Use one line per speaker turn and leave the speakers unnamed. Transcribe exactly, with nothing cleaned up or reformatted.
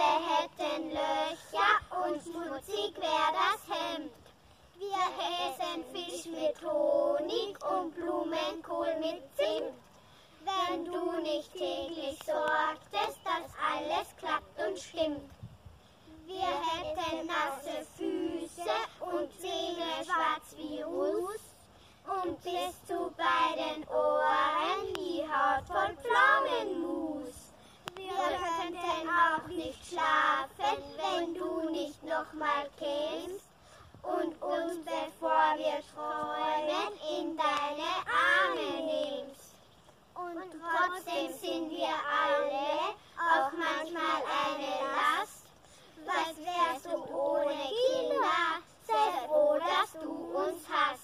hätten Löcher und schmutzig wär das Hemd. Wir essen Fisch mit Honig und Blumenkohl mit Zimt. Wenn du nicht täglich sorgtest, dass alles klappt und stimmt. Wir hätten nasse Füße und Zähne schwarz wie Ruß und bis zu beiden Ohren die Haut voll Pflaumenmus. Wir könnten auch nicht schlafen, wenn du nicht nochmal kämst und uns, bevor wir träumen, in deine Arme nimmst. Und trotzdem sind wir alle auch manchmal eine Last. Was wärst du ohne Kinder? Sei froh, dass du uns hast.